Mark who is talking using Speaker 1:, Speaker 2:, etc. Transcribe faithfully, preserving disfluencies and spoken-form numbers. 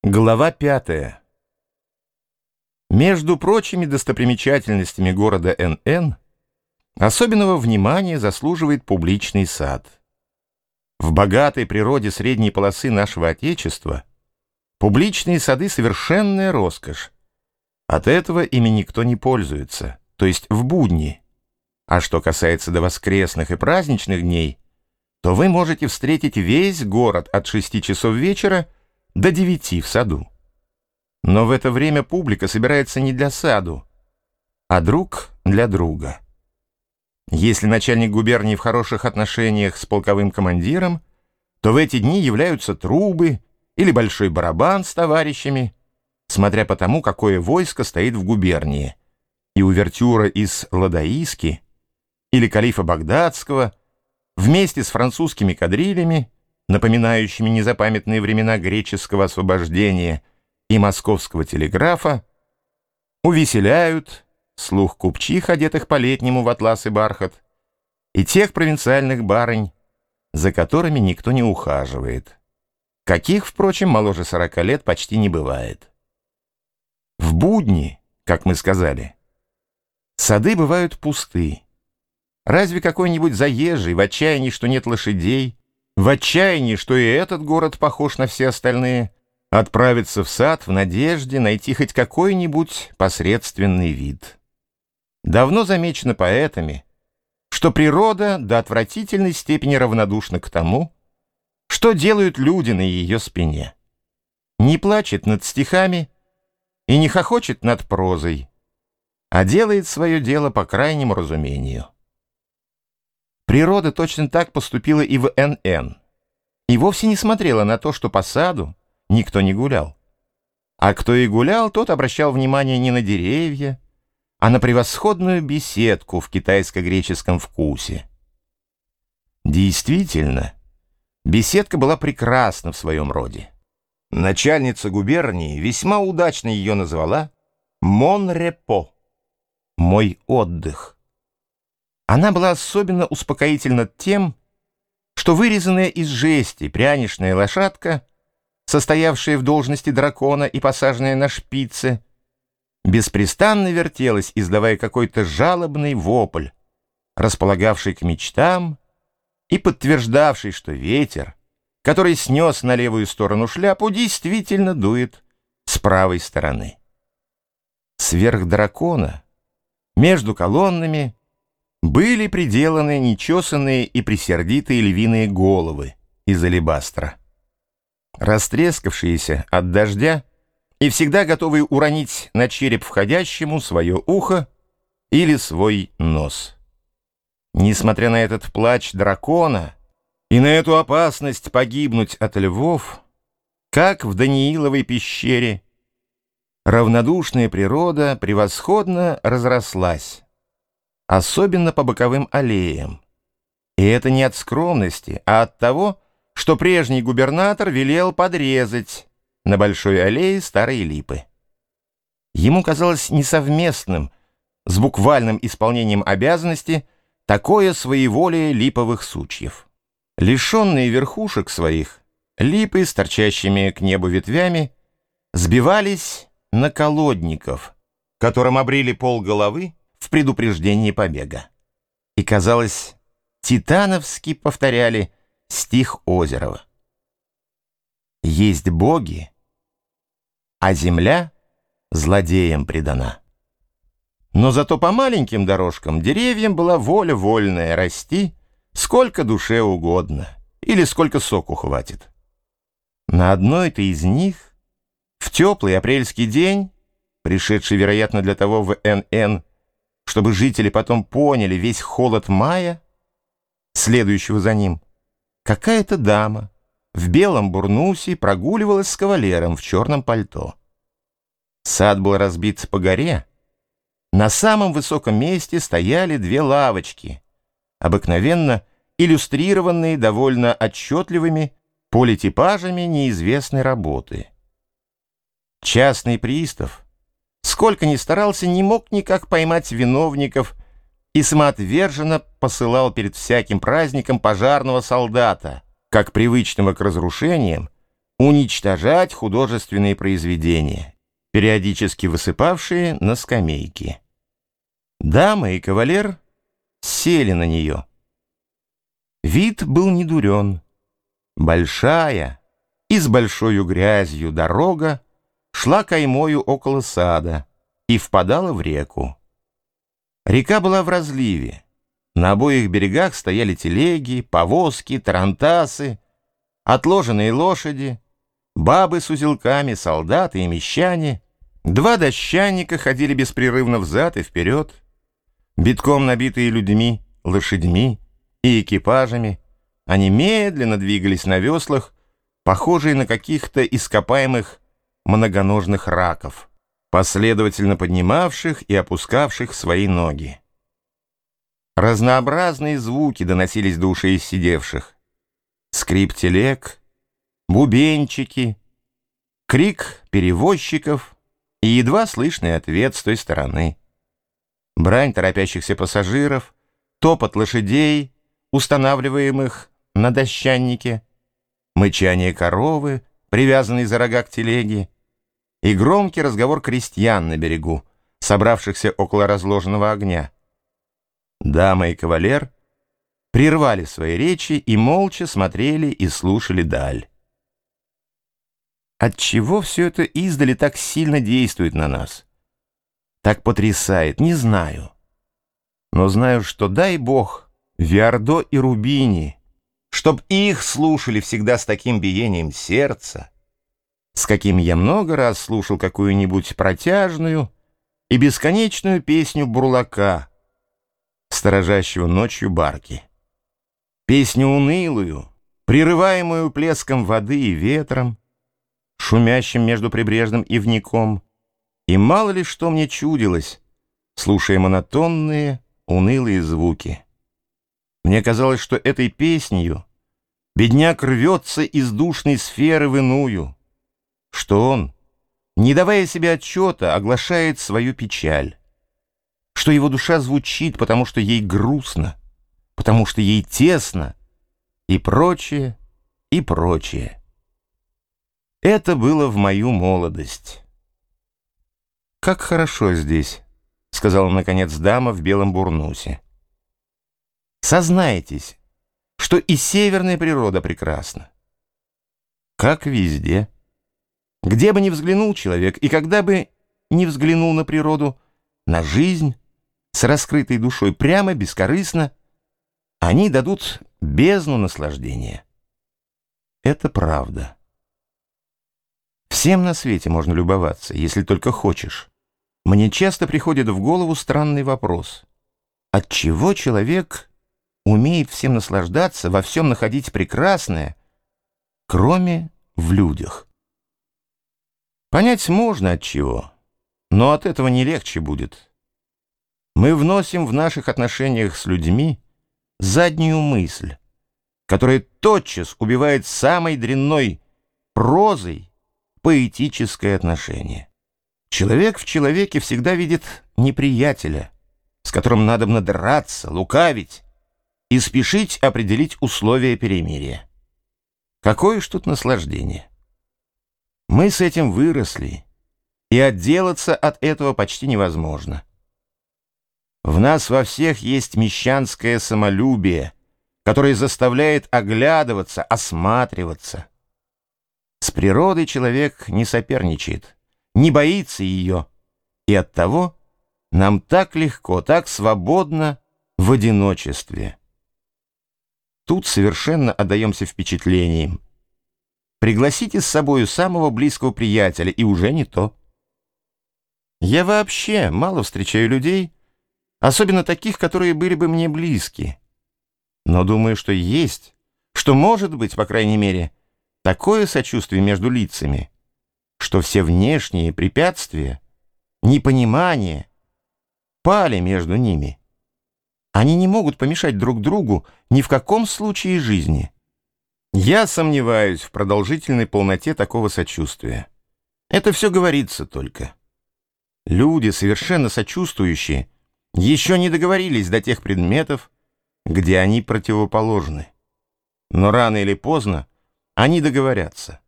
Speaker 1: Глава пятая. Между прочими достопримечательностями города Н Н особенного внимания заслуживает публичный сад. В богатой природе средней полосы нашего Отечества публичные сады — совершенная роскошь. От этого ими никто не пользуется, то есть в будни. А что касается до воскресных и праздничных дней, то вы можете встретить весь город от шести часов вечера до девяти в саду. Но в это время публика собирается не для саду, а друг для друга. Если начальник губернии в хороших отношениях с полковым командиром, то в эти дни являются трубы или большой барабан с товарищами, смотря по тому, какое войско стоит в губернии, и увертюра из Ладаиски или калифа Багдадского вместе с французскими кадрилями, напоминающими незапамятные времена греческого освобождения и московского телеграфа, увеселяют слух купчих, одетых по-летнему в атлас и бархат, и тех провинциальных барынь, за которыми никто не ухаживает, каких, впрочем, моложе сорока лет почти не бывает. В будни, как мы сказали, сады бывают пусты. Разве какой-нибудь заезжий в отчаянии, что нет лошадей, в отчаянии, что и этот город похож на все остальные, отправится в сад в надежде найти хоть какой-нибудь посредственный вид. Давно замечено поэтами, что природа до отвратительной степени равнодушна к тому, что делают люди на ее спине. Не плачет над стихами и не хохочет над прозой, а делает свое дело по крайнему разумению. Природа точно так поступила и в Н Н, и вовсе не смотрела на то, что по саду никто не гулял. А кто и гулял, тот обращал внимание не на деревья, а на превосходную беседку в китайско-греческом вкусе. Действительно, беседка была прекрасна в своем роде. Начальница губернии весьма удачно ее назвала «Мон репо» — «мой отдых». Она была особенно успокоительна тем, что вырезанная из жести пряничная лошадка, состоявшая в должности дракона и посаженная на шпице, беспрестанно вертелась, издавая какой-то жалобный вопль, располагавший к мечтам и подтверждавший, что ветер, который снес на левую сторону шляпу, действительно дует с правой стороны. Сверх дракона, между колоннами, были приделаны нечесанные и пресердитые львиные головы из алебастра, растрескавшиеся от дождя и всегда готовые уронить на череп входящему свое ухо или свой нос. Несмотря на этот плач дракона и на эту опасность погибнуть от львов, как в Данииловой пещере, равнодушная природа превосходно разрослась, особенно по боковым аллеям. И это не от скромности, а от того, что прежний губернатор велел подрезать на большой аллее старые липы. Ему казалось несовместным с буквальным исполнением обязанности такое своеволие липовых сучьев. Лишенные верхушек своих, липы с торчащими к небу ветвями сбивались на колодников, которым обрили пол головы в предупреждении побега. И, казалось, титановски повторяли стих Озерова: «Есть боги, а земля злодеям предана». Но зато по маленьким дорожкам деревьям была воля вольная расти сколько душе угодно или сколько соку хватит. На одной-то из них в теплый апрельский день, пришедший, вероятно, для того в Н Н, чтобы жители потом поняли весь холод мая, следующего за ним, какая-то дама в белом бурнусе прогуливалась с кавалером в черном пальто. Сад был разбит по горе. На самом высоком месте стояли две лавочки, обыкновенно иллюстрированные довольно отчетливыми политипажами неизвестной работы. Частный пристав, сколько ни старался, не мог никак поймать виновников и самоотверженно посылал перед всяким праздником пожарного солдата, как привычного к разрушениям, уничтожать художественные произведения, периодически высыпавшие на скамейки. Дама и кавалер сели на нее. Вид был недурен. Большая и с большою грязью дорога шла каймою около сада и впадала в реку. Река была в разливе. На обоих берегах стояли телеги, повозки, тарантасы, отложенные лошади, бабы с узелками, солдаты и мещане. Два дощанника ходили беспрерывно взад и вперед, битком набитые людьми, лошадьми и экипажами. Они медленно двигались на веслах, похожие на каких-то ископаемых многоножных раков, последовательно поднимавших и опускавших свои ноги. Разнообразные звуки доносились до ушей сидевших. Скрип телег, бубенчики, крик перевозчиков и едва слышный ответ с той стороны. Брань торопящихся пассажиров, топот лошадей, устанавливаемых на дощаннике, мычание коровы, привязанной за рога к телеге, и громкий разговор крестьян на берегу, собравшихся около разложенного огня. Дама и кавалер прервали свои речи и молча смотрели и слушали даль. Отчего все это издали так сильно действует на нас? Так потрясает, не знаю. Но знаю, что, дай Бог, Виардо и Рубини, чтоб их слушали всегда с таким биением сердца, с каким я много раз слушал какую-нибудь протяжную и бесконечную песню бурлака, сторожащего ночью барки. Песню унылую, прерываемую плеском воды и ветром, шумящим между прибрежным ивняком, и мало ли что мне чудилось, слушая монотонные, унылые звуки. Мне казалось, что этой песнью бедняк рвется из душной сферы в иную, что он, не давая себе отчета, оглашает свою печаль, что его душа звучит, потому что ей грустно, потому что ей тесно, и прочее, и прочее. Это было в мою молодость. «Как хорошо здесь», — сказала, наконец, дама в белом бурнусе. «Сознайтесь, что и северная природа прекрасна. Как везде. Где бы ни взглянул человек, и когда бы ни взглянул на природу, на жизнь с раскрытой душой, прямо, бескорыстно, они дадут бездну наслаждения. Это правда. Всем на свете можно любоваться, если только хочешь. Мне часто приходит в голову странный вопрос. Отчего человек умеет всем наслаждаться, во всем находить прекрасное, кроме в людях? Понять можно отчего, но от этого не легче будет. Мы вносим в наших отношениях с людьми заднюю мысль, которая тотчас убивает самой дрянной прозой поэтическое отношение. Человек в человеке всегда видит неприятеля, с которым надобно драться, лукавить и спешить определить условия перемирия. Какое ж тут наслаждение! Мы с этим выросли, и отделаться от этого почти невозможно. В нас во всех есть мещанское самолюбие, которое заставляет оглядываться, осматриваться. С природой человек не соперничает, не боится ее, и оттого нам так легко, так свободно в одиночестве. Тут совершенно отдаемся впечатлениям. Пригласите с собою самого близкого приятеля, и уже не то. Я вообще мало встречаю людей, особенно таких, которые были бы мне близки. Но думаю, что есть, что может быть, по крайней мере, такое сочувствие между лицами, что все внешние препятствия, непонимание пали между ними. Они не могут помешать друг другу ни в каком случае жизни. Я сомневаюсь в продолжительной полноте такого сочувствия. Это все говорится только. Люди, совершенно сочувствующие, еще не договорились до тех предметов, где они противоположны. Но рано или поздно они договорятся.